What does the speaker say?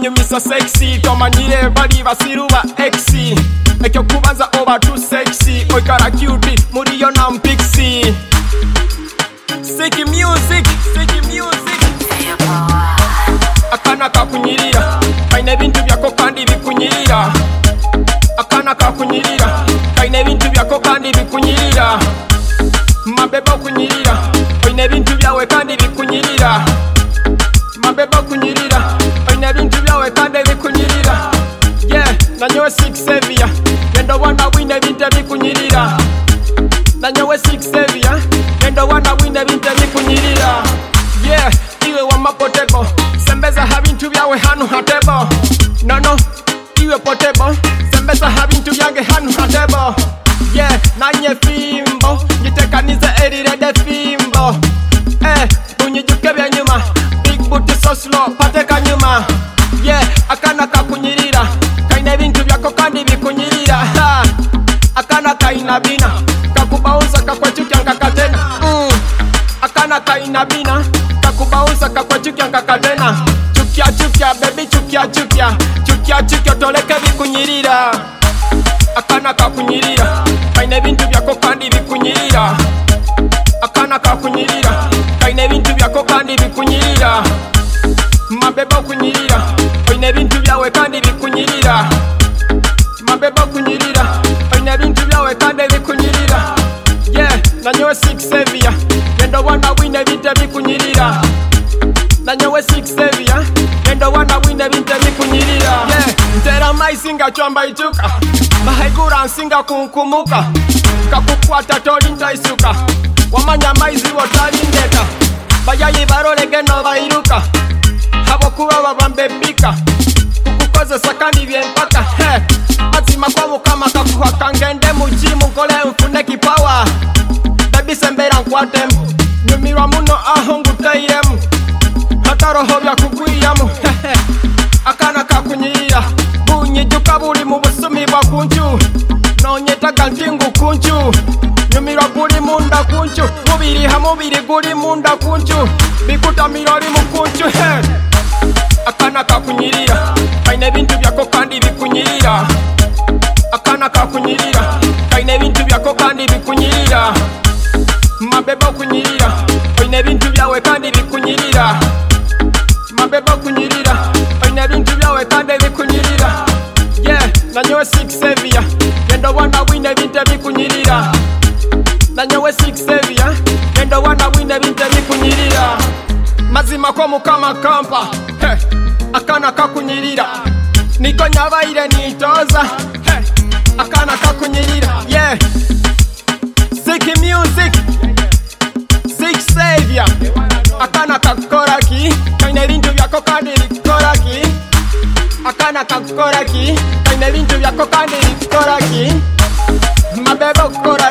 banyumisa sexy tomanyire bali basiruba exi ekyo kubanza over too sexy oikara cute muri yo na mpixi Siki music akana kakunyirira kaine bintu byako kandi bikunyirira akana kakunyirira kaine bintu byako kandi bikunyirira mabeba kunyirira kaine bintu byawe kandi bikunyirira mabeba kunyirira kaine bintu byawe kandi bikunyirira yeah nanyowe 6 Xavier yendo wana wine bintu bikunyirira nanyowe 6 Xavier yendo wana wine bintu bikunyirira yeah iwe wa mapotebo sembeza habintu byawe hanu hatebo no iwe potebo sembeza habintu byange hanu hatebo yeah nanye fimbo ngitekanize erire de fimbo unyijuke bya nyuma big booty so slow pateka nyuma yeah akana kakunyirira kaine bintu byako kandi bikunyirira akana kaina bina kakubaunza kakwachukyanga katena akana kaina bina kakubaunza kakwachukyanga katena chukia baby chukia toleke bikunyirira akana kakunyirira kaine bintu byako kandi bikunyirira akana kakunyirira kaine bintu byako kandi bikunyirira mabeba kunyirira kaine bintu byawe kandi bikunyirira mabeba kunyirira kaine bintu byawe kandi bikunyirira yeah nanyowe 6 Xavier yendo wana wine bintu bikunyirira nanyowe 6 Xavier yendo wana wine bintu bikunyirira yeah ntera maisinga chamba ituka mahegura nsinga kunkumuka kakukwata tolinda isuka wamanya maizi wotalindeka bayayi barolege no bairuka habo kuba babambebika kukukozesa kandi byempaka mazima kwa mukama kakuhaka ngende mujimu nkole mfune kipawa baby sembera nkwatemu nyumirwa muno aho ngutairemu hata roho byakugwiyamu akana kakunyirira bunyijuka buli mu busumi bwa kunju nonyetaga ntingu kunju nyumirwa guli munda kunju mubiri guli munda kunju bikutamira oli mu kunju akana kakunyirira kaine bintu byako kandi bikunyirira akana kakunyirira kaine bintu byako kandi bikunyirira mabeba kunyirira kaine bintu byawe kandi bikunyirira mabeba kunyirira kaine bintu byawe kandi bikunyirira yeah nanyowe 6 Xavier yendo wana wine bintu bikunyirira nanyowe 6 Xavier yendo wana wine bintu bikunyirira mazima kwa mukama kampa akana kakunyirira niko nyabaire nitoza akana kakunyirira yeah Siki music 6 Xavier akana kakoraki kaine bintu byako kandi bikoraki akana kakoraki kaine bintu byako kandi bikoraki mabeba